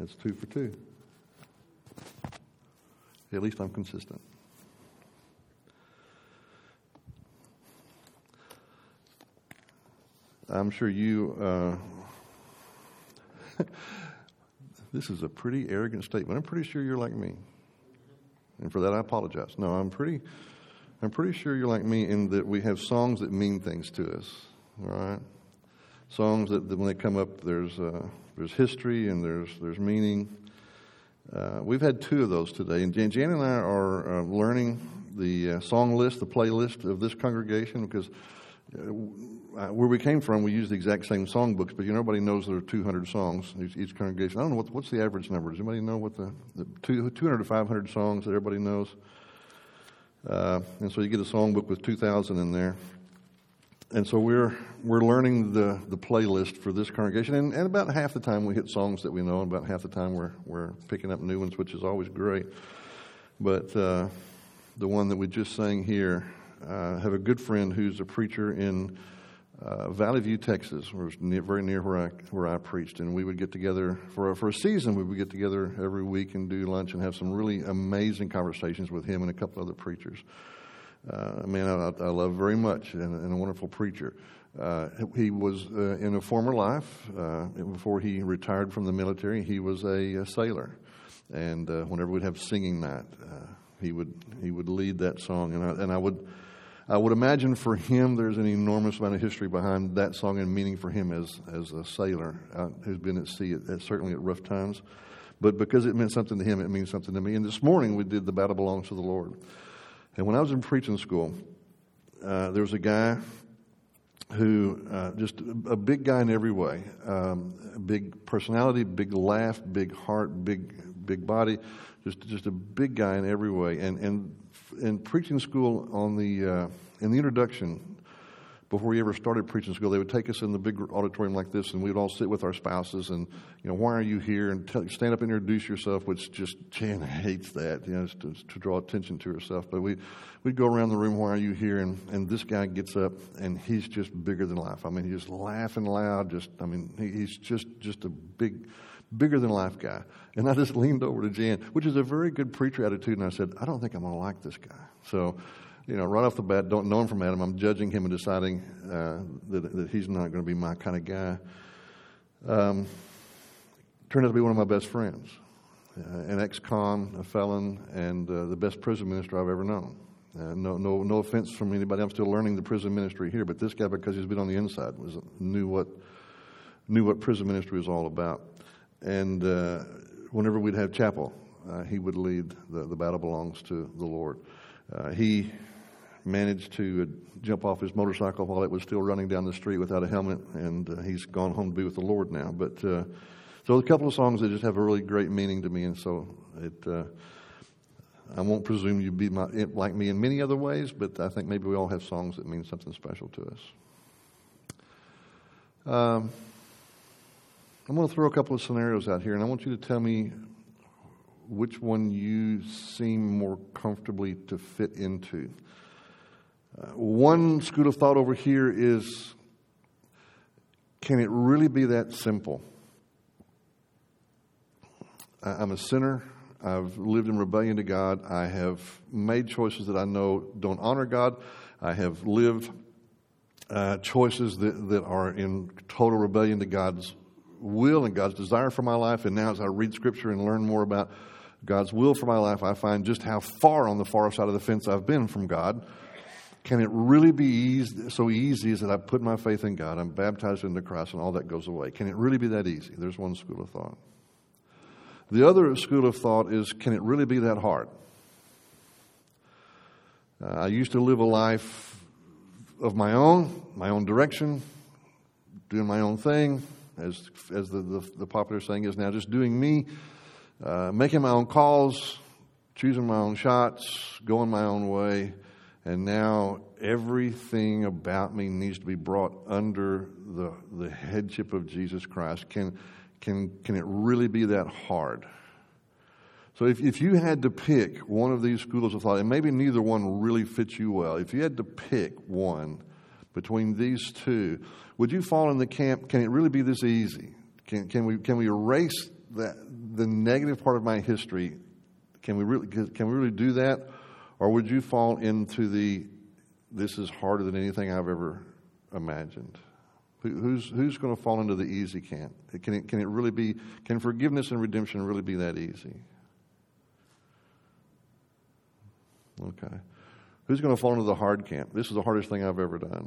That's 2 for 2. At least I'm consistent. I'm sure you, this is a pretty arrogant statement. I'm pretty sure you're like me. And for that, I apologize. No, I'm pretty sure you're like me in that we have songs that mean things to us. All right? Songs that when they come up, there's history and there's meaning. We've had 2 of those today. And Jan and I are learning the song list, the playlist of this congregation, because where we came from, we used the exact same song books, but nobody knows there are 200 songs each congregation. I don't know what's the average number. Does anybody know what the 200 to 500 songs that everybody knows? And so you get a song book with 2,000 in there. And so we're learning the playlist for this congregation, and about half the time we hit songs that we know, and about half the time we're picking up new ones, which is always great. But the one that we just sang here, I have a good friend who's a preacher in Valley View, Texas, very near where I preached, and we would get together for a season. We would get together every week and do lunch and have some really amazing conversations with him and a couple other preachers. A man I love very much and a wonderful preacher. He was in a former life, before he retired from the military, he was a sailor. And whenever we'd have singing night, he would lead that song. And I would imagine for him there's an enormous amount of history behind that song and meaning for him as a sailor who's been at sea, certainly at rough times. But because it meant something to him, it means something to me. And this morning we did The Battle Belongs to the Lord. And when I was in preaching school, there was a guy who, just a big guy in every way, big personality, big laugh, big heart, big body, just a big guy in every way. And in preaching school, in the introduction, before we ever started preaching school, they would take us in the big auditorium like this, and we'd all sit with our spouses, and why are you here? And stand up and introduce yourself, which just Jan hates that, to draw attention to herself. But we'd go around the room, why are you here? And this guy gets up, and he's just bigger than life. I mean, he's just laughing loud. He's just a bigger than life guy. And I just leaned over to Jan, which is a very good preacher attitude, and I said, I don't think I'm going to like this guy. So, right off the bat, don't know him from Adam. I'm judging him and deciding that he's not going to be my kind of guy. Turned out to be one of my best friends, an ex-con, a felon, and the best prison minister I've ever known. No offense from anybody. I'm still learning the prison ministry here, but this guy, because he's been on the inside, knew what prison ministry was all about. And whenever we'd have chapel, he would lead the Battle Belongs to the Lord. He managed to jump off his motorcycle while it was still running down the street without a helmet, and he's gone home to be with the Lord now. But so a couple of songs that just have a really great meaning to me, and so I won't presume you'd be like me in many other ways, but I think maybe we all have songs that mean something special to us. I'm going to throw a couple of scenarios out here, and I want you to tell me which one you seem more comfortably to fit into. One school of thought over here is, can it really be that simple? I'm a sinner. I've lived in rebellion to God. I have made choices that I know don't honor God. I have lived choices that are in total rebellion to God's will and God's desire for my life. And now as I read Scripture and learn more about God's will for my life, I find just how far on the far side of the fence I've been from God. Can it really be so easy as that I put my faith in God, I'm baptized into Christ, and all that goes away? Can it really be that easy? There's one school of thought. The other school of thought is, can it really be that hard? I used to live a life of my own direction, doing my own thing, as the popular saying is now, just doing me, making my own calls, choosing my own shots, going my own way. And now everything about me needs to be brought under the headship of Jesus Christ. Can it really be that hard? So if you had to pick one of these schools of thought, and maybe neither one really fits you well, if you had to pick one between these two, would you fall in the camp, can it really be this easy? Can we erase the negative part of my history, can we really do that? Or would you fall into this is harder than anything I've ever imagined? Who's going to fall into the easy camp? Can forgiveness and redemption really be that easy? Okay. Who's going to fall into the hard camp? This is the hardest thing I've ever done.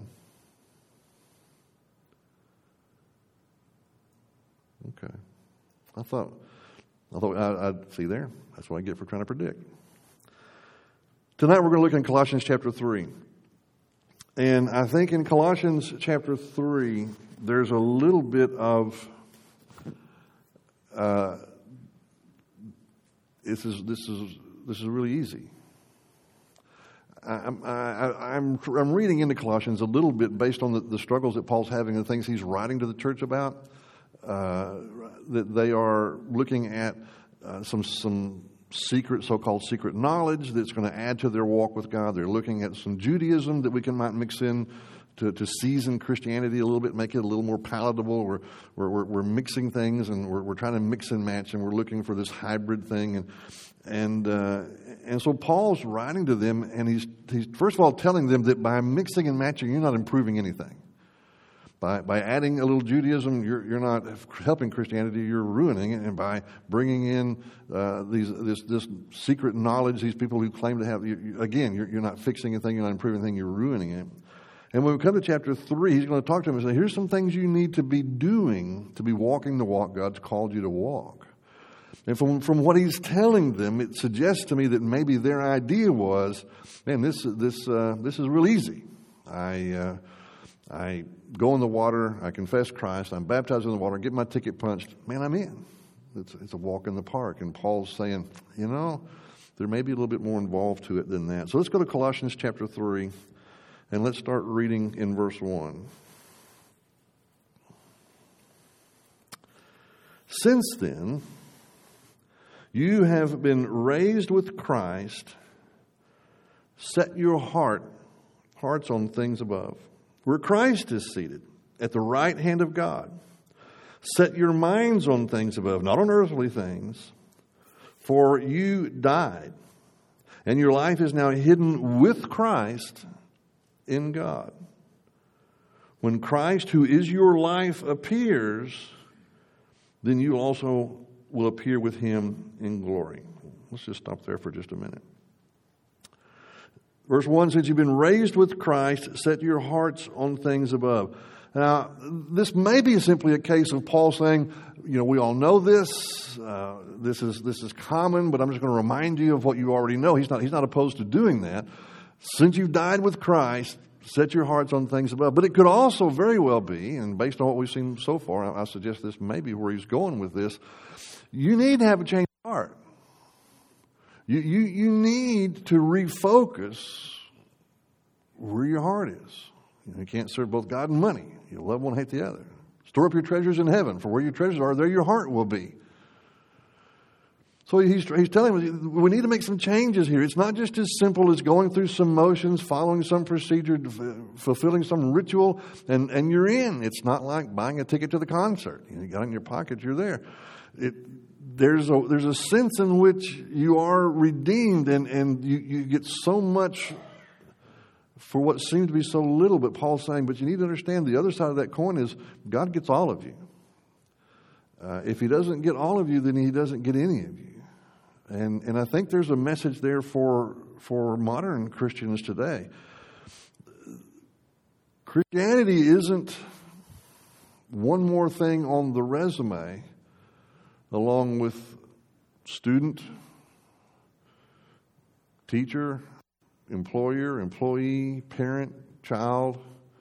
Okay. I thought I'd see there. That's what I get for trying to predict. Tonight we're going to look in Colossians chapter 3. And I think in Colossians chapter 3, there's a little bit of this is really easy. I'm reading into Colossians a little bit based on the struggles that Paul's having and the things he's writing to the church about. That they are looking at some so-called secret knowledge that's going to add to their walk with God. They're looking at some Judaism that might mix in to season Christianity a little bit, make it a little more palatable. We're mixing things, and we're trying to mix and match, and we're looking for this hybrid thing. And so Paul's writing to them, and he's first of all telling them that by mixing and matching, you're not improving anything. By adding a little Judaism, you're not helping Christianity, you're ruining it. And by bringing in this secret knowledge, these people who claim to have, you're not fixing anything, you're not improving anything, you're ruining it. And when we come to chapter 3, he's going to talk to them and say, here's some things you need to be doing to be walking the walk God's called you to walk. And from what he's telling them, it suggests to me that maybe their idea was, man, this is real easy. I go in the water, I confess Christ, I'm baptized in the water, get my ticket punched, man, I'm in. It's a walk in the park. And Paul's saying, there may be a little bit more involved to it than that. So let's go to Colossians chapter 3, and let's start reading in verse 1. Since then, you have been raised with Christ, set your hearts on things above, where Christ is seated at the right hand of God. Set your minds on things above, not on earthly things. For you died, and your life is now hidden with Christ in God. When Christ, who is your life, appears, then you also will appear with him in glory. Let's just stop there for just a minute. Verse 1 says, you've been raised with Christ, set your hearts on things above. Now, this may be simply a case of Paul saying, we all know this. This is common, but I'm just going to remind you of what you already know. He's not opposed to doing that. Since you've died with Christ, set your hearts on things above. But it could also very well be, and based on what we've seen so far, I suggest this may be where he's going with this. You need to have a change of heart. You need to refocus where your heart is. You can't serve both God and money. You'll love one, hate the other. Store up your treasures in heaven, for where your treasures are, there your heart will be. So he's telling us we need to make some changes here. It's not just as simple as going through some motions, following some procedure, fulfilling some ritual, and you're in. It's not like buying a ticket to the concert. You got it in your pocket, you're there. There's a sense in which you are redeemed and you get so much for what seems to be so little. But Paul's saying, but you need to understand the other side of that coin is God gets all of you. If he doesn't get all of you, then he doesn't get any of you. And I think there's a message there for modern Christians today. Christianity isn't one more thing on the resume along with student, teacher, employer, employee, parent, child,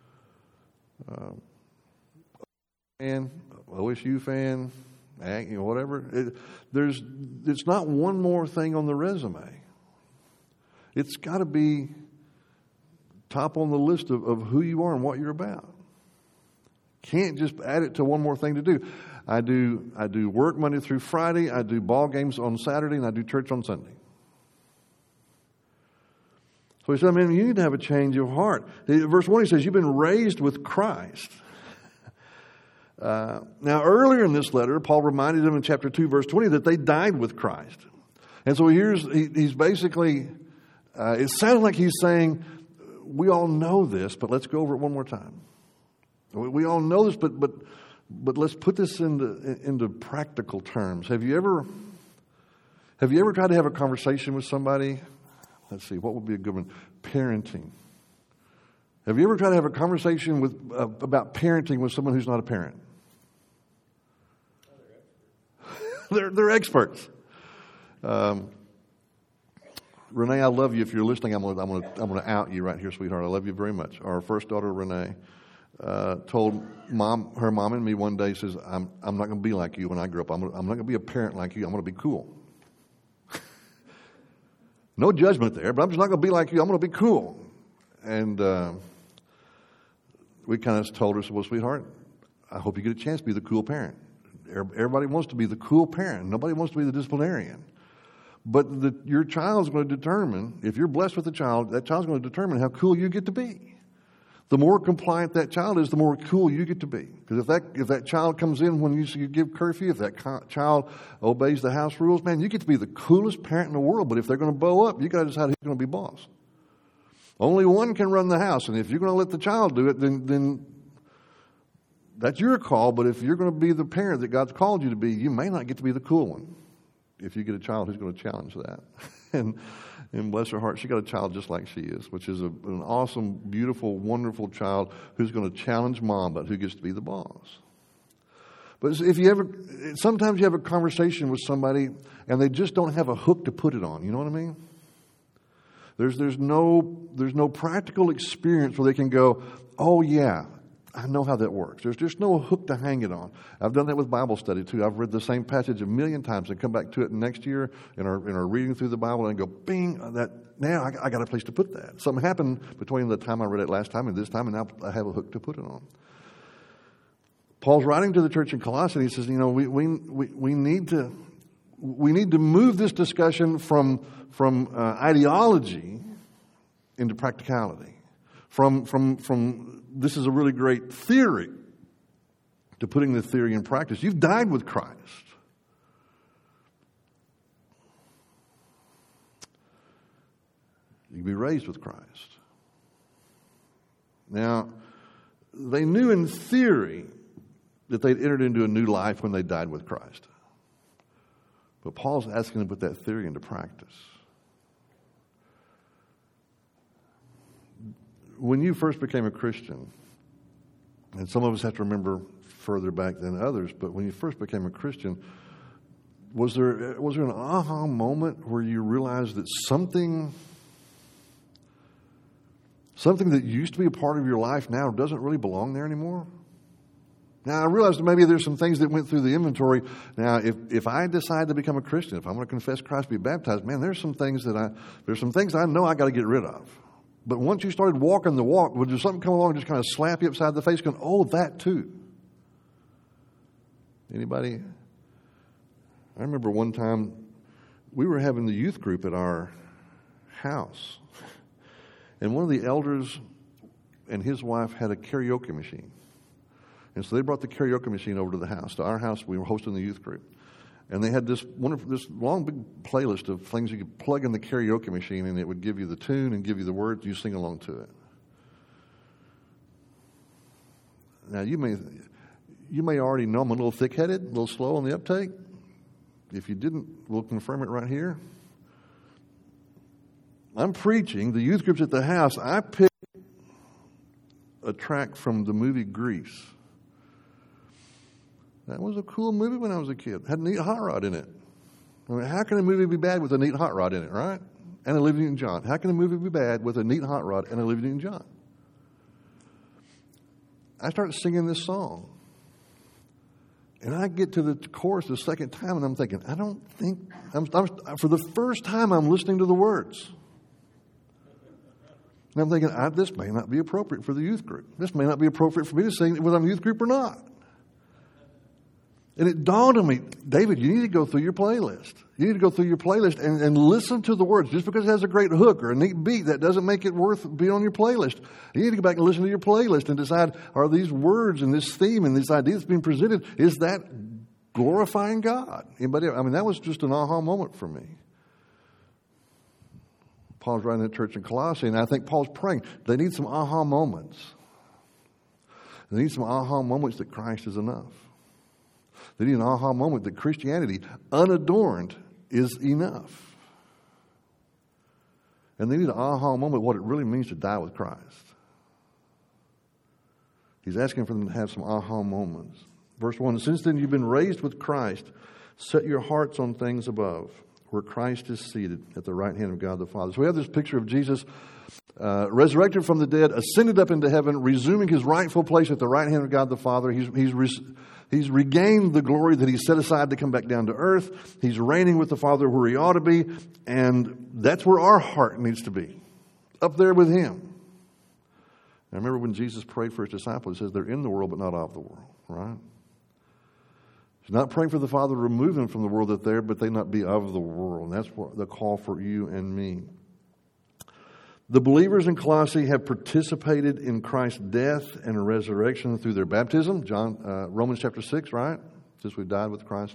fan, OSU fan, whatever. It's not one more thing on the resume. It's got to be top on the list of who you are and what you're about. Can't just add it to one more thing to do. I do work Monday through Friday. I do ball games on Saturday, and I do church on Sunday. So he said, you need to have a change of heart. Verse 1, he says, you've been raised with Christ. Now, earlier in this letter, Paul reminded them in chapter 2, verse 20, that they died with Christ. And so he's basically, it sounds like he's saying, we all know this, but let's go over it one more time. We all know this, but let's put this into practical terms. Have you ever tried to have a conversation with somebody? Let's see, what would be a good one? Parenting. Have you ever tried to have a conversation about parenting with someone who's not a parent? They're experts. Renee, I love you. If you're listening, I'm going to out you right here, sweetheart. I love you very much. Our first daughter, Renee, told her mom and me one day, says, I'm not going to be like you when I grow up. I'm not going to be a parent like you. I'm going to be cool. No judgment there, but I'm just not going to be like you. I'm going to be cool. And we kind of told her, well, sweetheart, I hope you get a chance to be the cool parent. Everybody wants to be the cool parent. Nobody wants to be the disciplinarian. But your child's going to determine, if you're blessed with a child, that child's going to determine how cool you get to be. The more compliant that child is, the more cool you get to be. Because if that child comes in when you give curfew, if that child obeys the house rules, man, you get to be the coolest parent in the world. But if they're going to bow up, you got to decide who's going to be boss. Only one can run the house, and if you're going to let the child do it, then that's your call. But if you're going to be the parent that God's called you to be, you may not get to be the cool one. If you get a child who's going to challenge that. And bless her heart, she got a child just like she is, which is an awesome, beautiful, wonderful child who's going to challenge mom, but who gets to be the boss. But sometimes you have a conversation with somebody and they just don't have a hook to put it on. You know what I mean? There's no practical experience where they can go, oh yeah, I know how that works. There's just no hook to hang it on. I've done that with Bible study too. I've read the same passage a million times and come back to it next year in our reading through the Bible and go, bing, now I got a place to put that. Something happened between the time I read it last time and this time, and now I have a hook to put it on. Paul's writing to the church in Colossae, and he says, we need to move this discussion from ideology into practicality. From this is a really great theory to putting the theory in practice. You've died with Christ. You can be raised with Christ. Now, they knew in theory that they'd entered into a new life when they died with Christ. But Paul's asking them to put that theory into practice. When you first became a Christian, and some of us have to remember further back than others, but when you first became a Christian, was there an aha moment where you realized that something that used to be a part of your life now doesn't really belong there anymore? Now, I realize that maybe there's some things that went through the inventory. Now, if I decide to become a Christian, if I'm going to confess Christ, be baptized, man, there's some things I know I got to get rid of. But once you started walking the walk, would there something come along and just kind of slap you upside the face going, oh, that too? Anybody? I remember one time we were having the youth group at our house. And one of the elders and his wife had a karaoke machine. And so they brought the karaoke machine over to the house. To our house, we were hosting the youth group. And they had this long, big playlist of things you could plug in the karaoke machine, and it would give you the tune and give you the words. You sing along to it. Now, you may already know I'm a little thick-headed, a little slow on the uptake. If you didn't, we'll confirm it right here. I'm preaching the youth groups at the house. I picked a track from the movie Grease. That was a cool movie when I was a kid. Had a neat hot rod in it. I mean, how can a movie be bad with a neat hot rod in it, right? And Olivia Newton-John. How can a movie be bad with a neat hot rod and Olivia Newton-John? I started singing this song. And I get to the chorus the second time, and I'm thinking, for the first time, I'm listening to the words. And I'm thinking, this may not be appropriate for the youth group. This may not be appropriate for me to sing whether I'm a youth group or not. And it dawned on me, David, you need to go through your playlist. You need to go through your playlist and listen to the words. Just because it has a great hook or a neat beat, that doesn't make it worth being on your playlist. You need to go back and listen to your playlist and decide, are these words and this theme and this idea that's being presented, is that glorifying God? Anybody? I mean, that was just an aha moment for me. Paul's writing to the church in Colossae, and I think Paul's praying. They need some aha moments. They need some aha moments that Christ is enough. They need an aha moment that Christianity, unadorned, is enough. And they need an aha moment what it really means to die with Christ. He's asking for them to have some aha moments. Verse 1, since then you've been raised with Christ, set your hearts on things above, where Christ is seated at the right hand of God the Father. So we have this picture of Jesus resurrected from the dead, ascended up into heaven, resuming his rightful place at the right hand of God the Father. He's regained the glory that he set aside to come back down to earth. He's reigning with the Father where he ought to be. And that's where our heart needs to be, up there with him. I remember when Jesus prayed for his disciples, he says they're in the world but not of the world, right? He's not praying for the Father to remove them from the world that they're, but they not be of the world. And that's what the call for you and me. The believers in Colossae have participated in Christ's death and resurrection through their baptism. Romans chapter 6, right? Since we've died with Christ.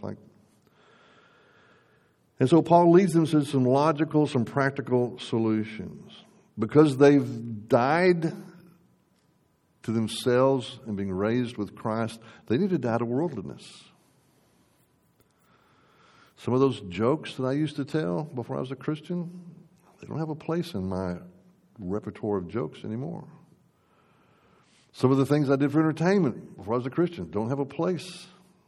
And so Paul leads them to some logical, some practical solutions. Because they've died to themselves and being raised with Christ, they need to die to worldliness. Some of those jokes that I used to tell before I was a Christian, they don't have a place in my repertoire of jokes anymore. Some of the things I did for entertainment before I was a Christian don't have a place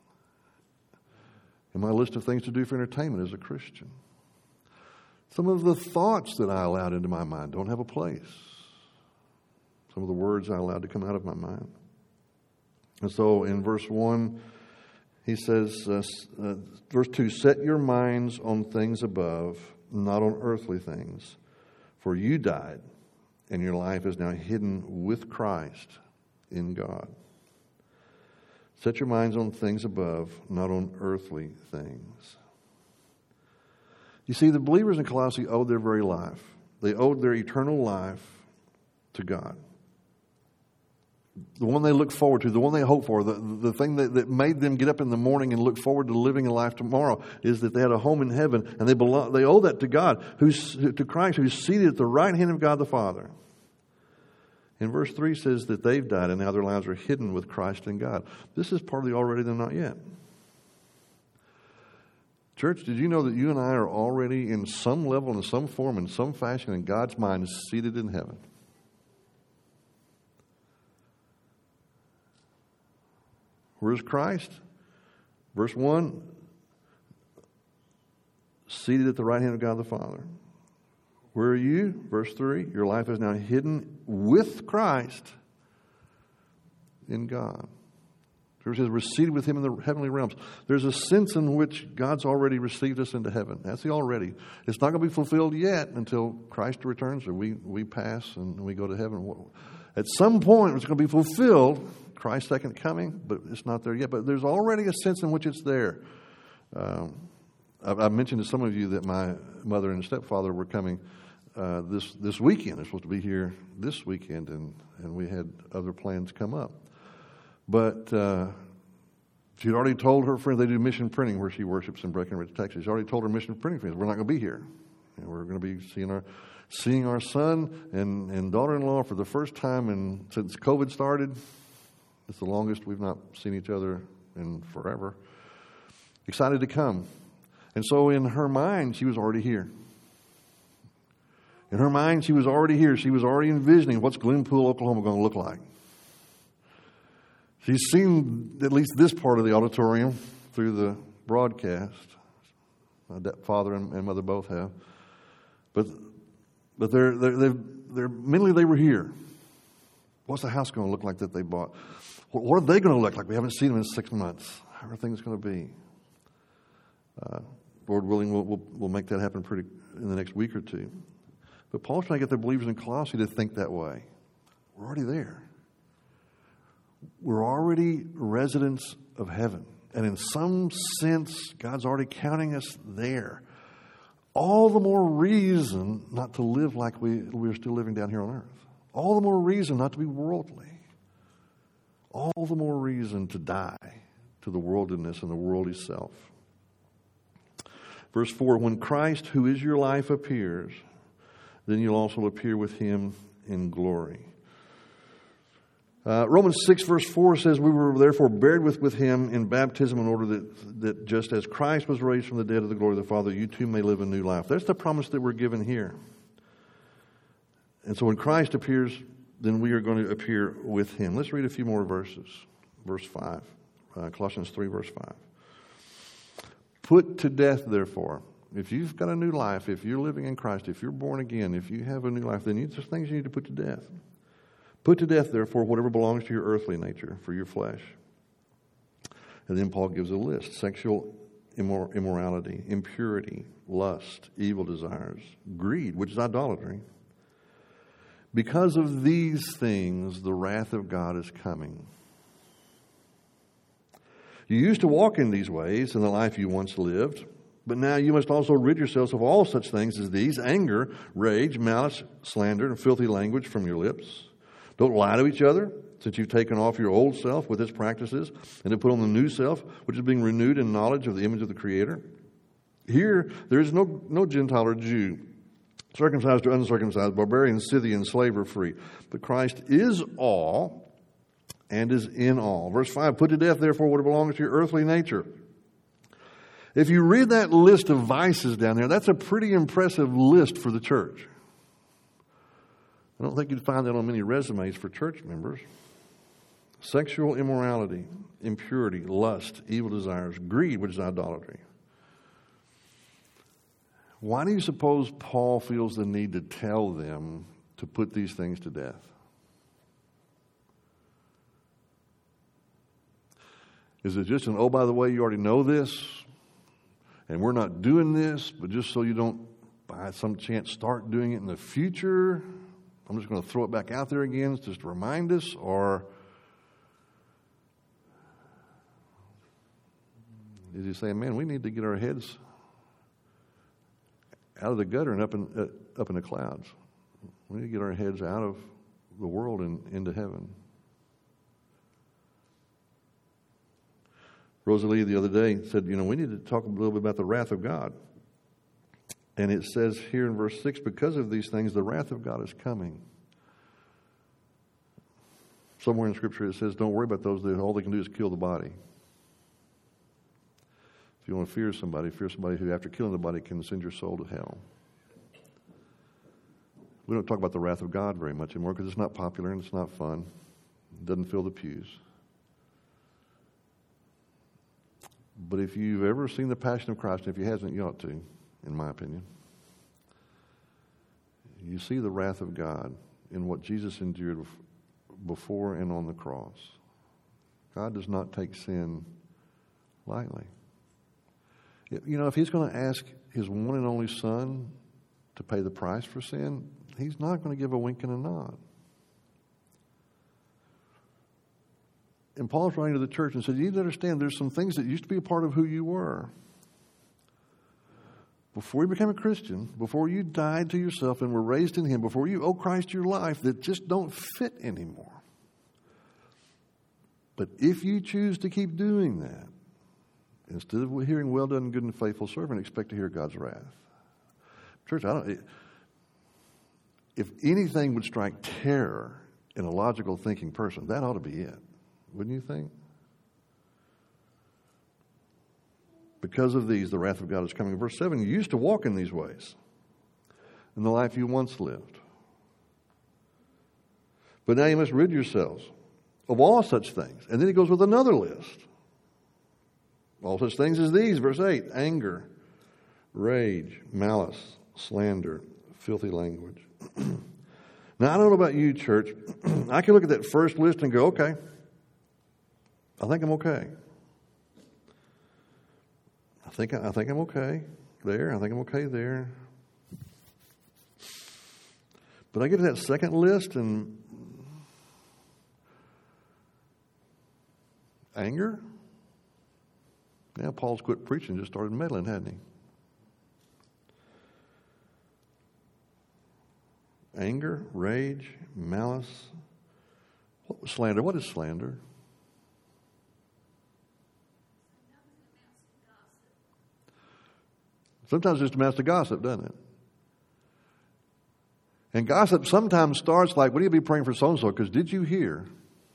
in my list of things to do for entertainment as a Christian. Some of the thoughts that I allowed into my mind don't have a place. Some of the words I allowed to come out of my mind. And so in verse 1, he says, verse 2, set your minds on things above, not on earthly things. For you died, and your life is now hidden with Christ in God. Set your minds on things above, not on earthly things. You see, the believers in Colossae owed their very life. They owed their eternal life to God. The one they look forward to, the one they hope for, the thing that made them get up in the morning and look forward to living a life tomorrow is that they had a home in heaven, and they owe that to God, to Christ, who's seated at the right hand of God the Father. And verse 3 says that they've died and now their lives are hidden with Christ in God. This is part of the already than not yet. Church, did you know that you and I are already in some level, in some form, in some fashion, in God's mind, seated in heaven? Where's Christ? Verse 1, seated at the right hand of God the Father. Where are you? Verse 3, your life is now hidden with Christ in God. It says we're seated with him in the heavenly realms. There's a sense in which God's already received us into heaven. That's the already. It's not going to be fulfilled yet until Christ returns or we pass and we go to heaven. At some point it's going to be fulfilled, Christ's second coming, but it's not there yet. But there's already a sense in which it's there. I mentioned to some of you that my mother and stepfather were coming this weekend. They're supposed to be here this weekend, and we had other plans come up. But she'd already told her friends, they do mission printing where she worships in Breckenridge, Texas. She already told her mission printing friends, we're not going to be here. And we're going to be seeing our son and daughter-in-law for the first time since COVID started. It's the longest we've not seen each other in forever. Excited to come. And so in her mind, she was already here. In her mind, she was already here. She was already envisioning what's Glenpool, Oklahoma going to look like. She's seen at least this part of the auditorium through the broadcast. My father and mother both have. But they're mentally they were here. What's the house going to look like that they bought? What are they going to look like? We haven't seen them in 6 months. How are things going to be? Lord willing, we'll make that happen in the next week or two. But Paul's trying to get the believers in Colossae to think that way. We're already there. We're already residents of heaven. And in some sense, God's already counting us there. All the more reason not to live like we're still living down here on earth. All the more reason not to be worldly. All the more reason to die to the worldliness and the worldly self. Verse 4, when Christ, who is your life, appears, then you'll also appear with him in glory. Romans 6 verse 4 says, we were therefore buried with him in baptism in order that just as Christ was raised from the dead of the glory of the Father, you too may live a new life. That's the promise that we're given here. And so when Christ appears, then we are going to appear with him. Let's read a few more verses. Verse 5, Colossians 3 verse 5. Put to death, therefore, if you've got a new life, if you're living in Christ, if you're born again, if you have a new life, then there's things you need to put to death. Put to death, therefore, whatever belongs to your earthly nature, for your flesh. And then Paul gives a list. Sexual immorality, impurity, lust, evil desires, greed, which is idolatry. Because of these things, the wrath of God is coming. You used to walk in these ways in the life you once lived, but now you must also rid yourselves of all such things as these: anger, rage, malice, slander, and filthy language from your lips. Don't lie to each other, since you've taken off your old self with its practices and to put on the new self, which is being renewed in knowledge of the image of the Creator. Here, there is no Gentile or Jew, circumcised or uncircumcised, barbarian, Scythian, slave or free. But Christ is all and is in all. Verse 5, put to death, therefore, what belongs to your earthly nature. If you read that list of vices down there, that's a pretty impressive list for the church. I don't think you'd find that on many resumes for church members. Sexual immorality, impurity, lust, evil desires, greed, which is idolatry. Why do you suppose Paul feels the need to tell them to put these things to death? Is it just oh, by the way, you already know this, and we're not doing this, but just so you don't, by some chance, start doing it in the future, I'm just going to throw it back out there again just to remind us? Or is he saying, man, we need to get our heads out of the gutter and up in the clouds? We need to get our heads out of the world and into heaven. Rosalie the other day said, we need to talk a little bit about the wrath of God. And it says here in verse 6, because of these things, the wrath of God is coming. Somewhere in Scripture it says, don't worry about those that all they can do is kill the body. If you want to fear somebody who after killing the body can send your soul to hell. We don't talk about the wrath of God very much anymore because it's not popular and it's not fun. It doesn't fill the pews. But if you've ever seen The Passion of Christ, and if you haven't, you ought to, in my opinion. You see the wrath of God in what Jesus endured before and on the cross. God does not take sin lightly. If he's going to ask his one and only Son to pay the price for sin, he's not going to give a wink and a nod. And Paul's writing to the church and said, you need to understand there's some things that used to be a part of who you were. Before you became a Christian, before you died to yourself and were raised in him, before you owe Christ your life, that just don't fit anymore. But if you choose to keep doing that, instead of hearing, well done, good and faithful servant, expect to hear God's wrath. Church, if anything would strike terror in a logical thinking person, that ought to be it. Wouldn't you think? Because of these, the wrath of God is coming. Verse 7, you used to walk in these ways in the life you once lived. But now you must rid yourselves of all such things. And then he goes with another list. All such things as these, verse 8, anger, rage, malice, slander, filthy language. Now, I don't know about you, church. I can look at that first list and go, okay, I think I'm okay. I think I'm okay there. I think I'm okay there. But I get to that second list and anger, Yeah, Paul's quit preaching and just started meddling, hadn't he? Anger, rage, malice. Slander. What is slander? Sometimes it's just amounts to gossip, doesn't it? And gossip sometimes starts like, what do you be praying for so-and-so? Because did you hear?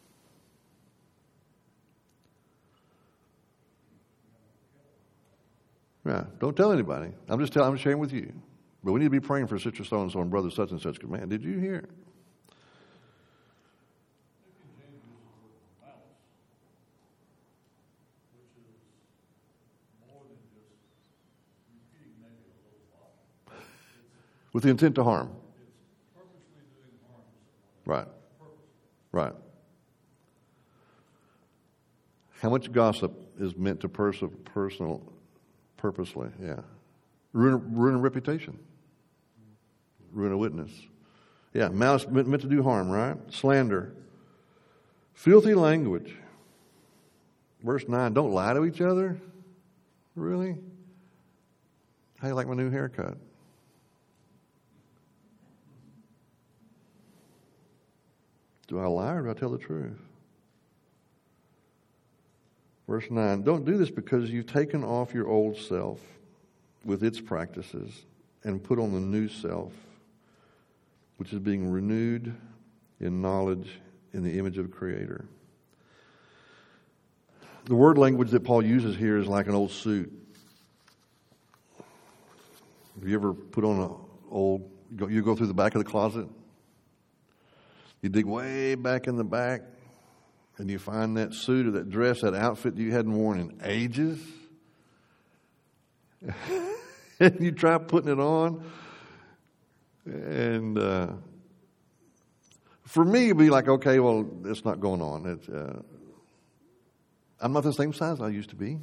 Yeah, don't tell anybody. I'm sharing with you. But we need to be praying for sister so-and-so and brother such and such. Because, man, did you hear? With the intent to harm. Right. Right. How much gossip is meant to personal, purposely? Yeah. Ruin a reputation. Ruin a witness. Yeah. Malice meant to do harm, right? Slander. Filthy language. Verse 9. Don't lie to each other. Really? How you like my new haircut? Do I lie or do I tell the truth? Verse 9, don't do this because you've taken off your old self with its practices and put on the new self, which is being renewed in knowledge in the image of the Creator. The word language that Paul uses here is like an old suit. Have you ever put on you go through the back of the closet? You dig way back in the back, and you find that suit or that dress, that outfit you hadn't worn in ages. And you try putting it on. And for me, it'd be like, okay, well, it's not going on. I'm not the same size I used to be.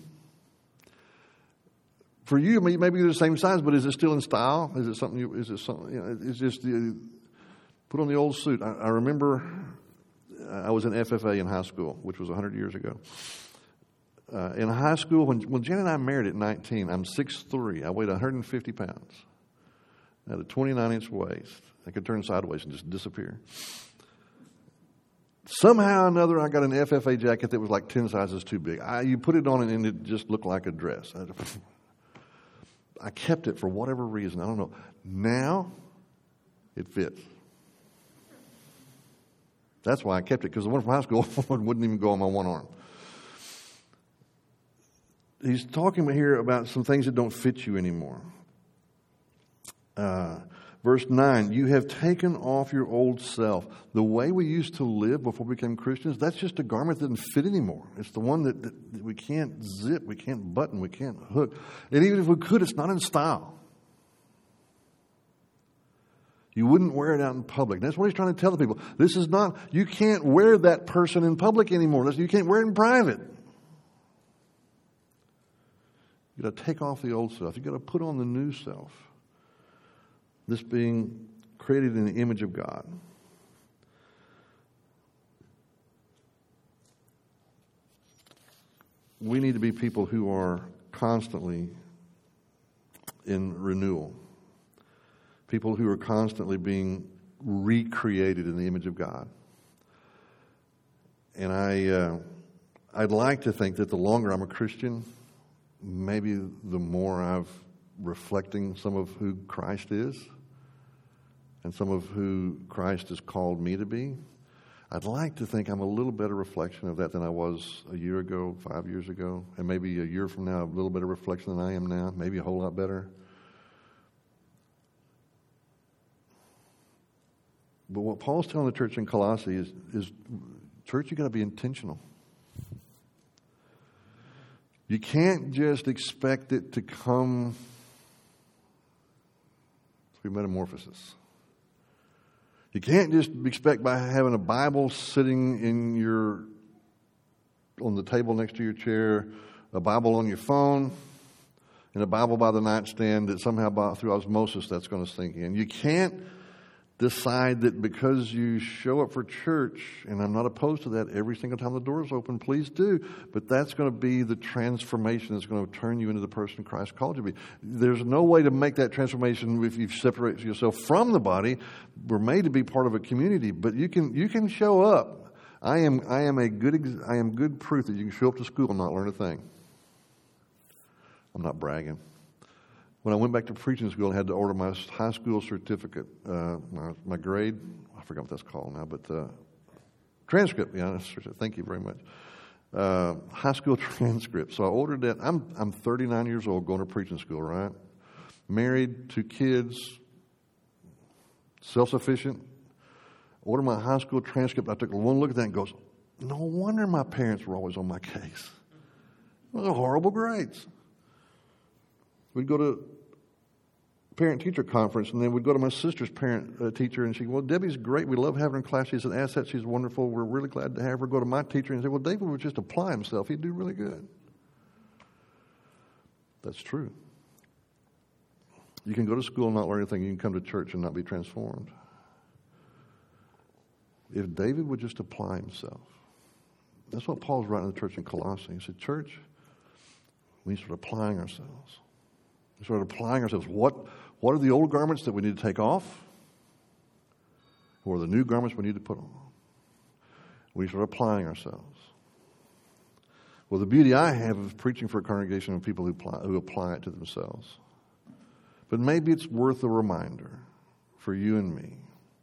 For you, maybe you're the same size, but is it still in style? Is it something? It's just put on the old suit. I remember I was in FFA in high school, which was 100 years ago. In high school, when Jen and I married at 19, I'm 6'3". I weighed 150 pounds. I had a 29-inch waist. I could turn sideways and just disappear. Somehow or another, I got an FFA jacket that was like 10 sizes too big. You put it on and it just looked like a dress. I kept it for whatever reason. I don't know. Now, it fits. That's why I kept it, because the one from high school wouldn't even go on my one arm. He's talking here about some things that don't fit you anymore. Verse 9, you have taken off your old self. The way we used to live before we became Christians, that's just a garment that doesn't fit anymore. It's the one that we can't zip, we can't button, we can't hook. And even if we could, it's not in style. You wouldn't wear it out in public. That's what he's trying to tell the people. This is not, you can't wear that person in public anymore. You can't wear it in private. You've got to take off the old self. You've got to put on the new self. This being created in the image of God. We need to be people who are constantly in renewal. People who are constantly being recreated in the image of God. And I'd like to think that the longer I'm a Christian, maybe the more I'm reflecting some of who Christ is and some of who Christ has called me to be. I'd like to think I'm a little better reflection of that than I was a year ago, 5 years ago, and maybe a year from now, a little better reflection than I am now, maybe a whole lot better. But what Paul's telling the church in Colossae is church, you got to be intentional. You can't just expect it to come through metamorphosis. You can't just expect by having a Bible sitting on the table next to your chair, a Bible on your phone, and a Bible by the nightstand that somehow through osmosis that's going to sink in. You can't decide that because you show up for church, and I'm not opposed to that every single time the doors open, please do, but that's going to be the transformation that's going to turn you into the person Christ called you to be. There's no way to make that transformation if you separate yourself from the body. We're made to be part of a community, but you can show up. I am good proof that you can show up to school and not learn a thing. I'm not bragging. When I went back to preaching school, I had to order my high school certificate, my grade. I forgot what that's called now, but transcript. Yeah, thank you very much. High school transcript. So I ordered that. I'm 39 years old, going to preaching school, right? Married, 2 kids, self-sufficient. Ordered my high school transcript. I took one look at that and goes, no wonder my parents were always on my case. Those are horrible grades. We'd go to parent-teacher conference, and then we'd go to my sister's parent-teacher, and she'd, well, Debbie's great. We love having her in class. She's an asset. She's wonderful. We're really glad to have her. Go to my teacher and say, well, David would just apply himself. He'd do really good. That's true. You can go to school and not learn anything. You can come to church and not be transformed. If David would just apply himself. That's what Paul's writing to the church in Colossae. He said, church, we start applying ourselves. We start applying ourselves. What are the old garments that we need to take off? Or the new garments we need to put on? We start applying ourselves. Well, the beauty I have of preaching for a congregation of people who apply it to themselves. But maybe it's worth a reminder for you and me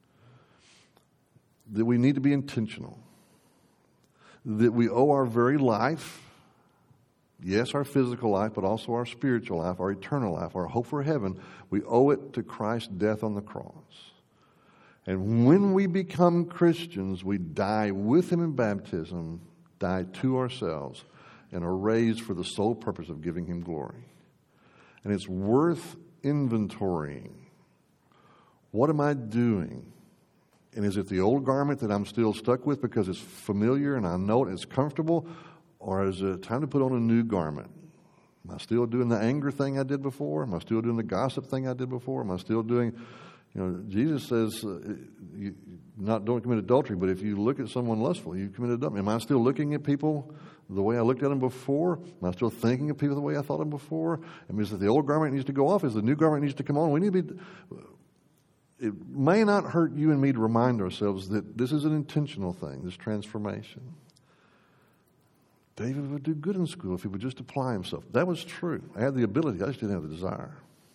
that we need to be intentional. That we owe our very life, yes, our physical life, but also our spiritual life, our eternal life, our hope for heaven. We owe it to Christ's death on the cross. And when we become Christians, we die with Him in baptism, die to ourselves, and are raised for the sole purpose of giving Him glory. And it's worth inventorying. What am I doing? And is it the old garment that I'm still stuck with because it's familiar and I know it, it's comfortable? Or is it time to put on a new garment? Am I still doing the anger thing I did before? Am I still doing the gossip thing I did before? Am I still doing, Jesus says, don't commit adultery, but if you look at someone lustfully, you committed adultery. Am I still looking at people the way I looked at them before? Am I still thinking of people the way I thought of them before? I mean, is it the old garment needs to go off? Is the new garment needs to come on? We need to be... It may not hurt you and me to remind ourselves that this is an intentional thing, this transformation. David would do good in school if he would just apply himself. That was true. I had the ability. I just didn't have the desire.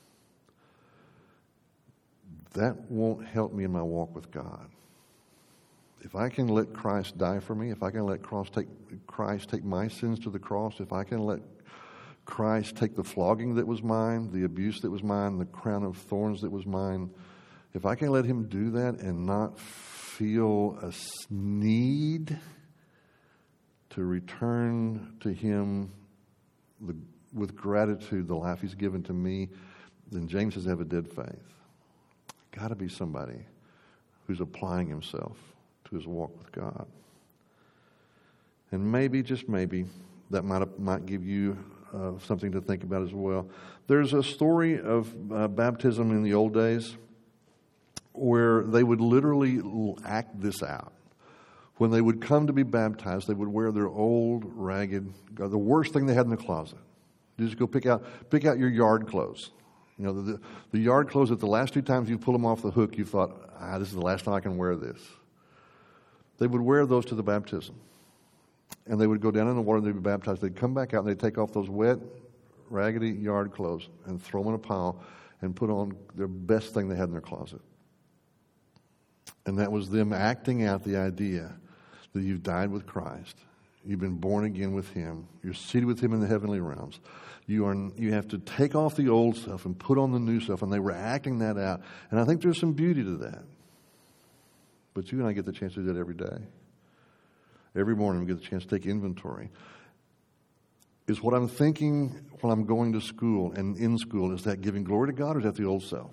That won't help me in my walk with God. If I can let Christ die for me, if I can let Christ take my sins to the cross, if I can let Christ take the flogging that was mine, the abuse that was mine, the crown of thorns that was mine, if I can let Him do that and not feel a need to return to Him with gratitude the life He's given to me, then James says, have a dead faith. Got to be somebody who's applying himself to his walk with God. And maybe, just maybe, that might give you something to think about as well. There's a story of baptism in the old days where they would literally act this out. When they would come to be baptized, they would wear their old, ragged, the worst thing they had in the closet. You just go pick out your yard clothes. The yard clothes that the last 2 times you pull them off the hook, you thought, this is the last time I can wear this. They would wear those to the baptism. And they would go down in the water and they'd be baptized. They'd come back out and they'd take off those wet, raggedy yard clothes and throw them in a pile and put on their best thing they had in their closet. And that was them acting out the idea that you've died with Christ. You've been born again with Him. You're seated with Him in the heavenly realms. You have to take off the old self and put on the new self. And they were acting that out. And I think there's some beauty to that. But you and I get the chance to do that every day. Every morning we get the chance to take inventory. Is what I'm thinking while I'm going to school and in school, is that giving glory to God, or is that the old self?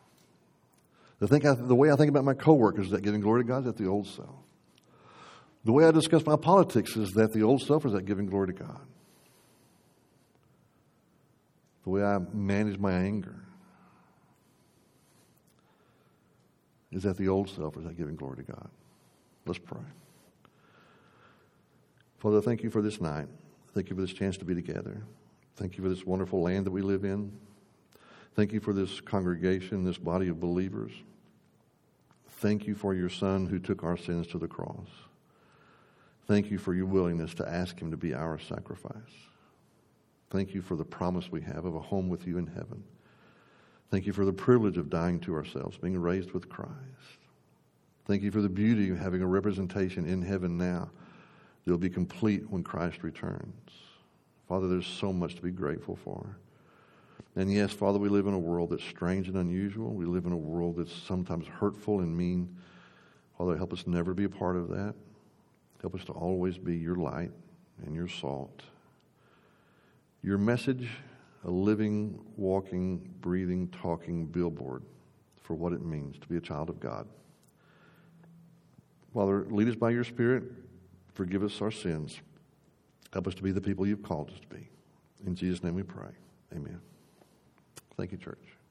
The way I think about my coworkers, is that giving glory to God, or is that the old self? The way I discuss my politics, is that the old self, or is that giving glory to God? The way I manage my anger. Is that the old self, or is that giving glory to God? Let's pray. Father, thank you for this night. Thank you for this chance to be together. Thank you for this wonderful land that we live in. Thank you for this congregation, this body of believers. Thank you for your Son who took our sins to the cross. Thank you for your willingness to ask him to be our sacrifice. Thank you for the promise we have of a home with you in heaven. Thank you for the privilege of dying to ourselves, being raised with Christ. Thank you for the beauty of having a representation in heaven now that will be complete when Christ returns. Father, there's so much to be grateful for. And yes, Father, we live in a world that's strange and unusual. We live in a world that's sometimes hurtful and mean. Father, help us never be a part of that. Help us to always be your light and your salt. Your message, a living, walking, breathing, talking billboard for what it means to be a child of God. Father, lead us by your Spirit. Forgive us our sins. Help us to be the people you've called us to be. In Jesus' name we pray. Amen. Thank you, church.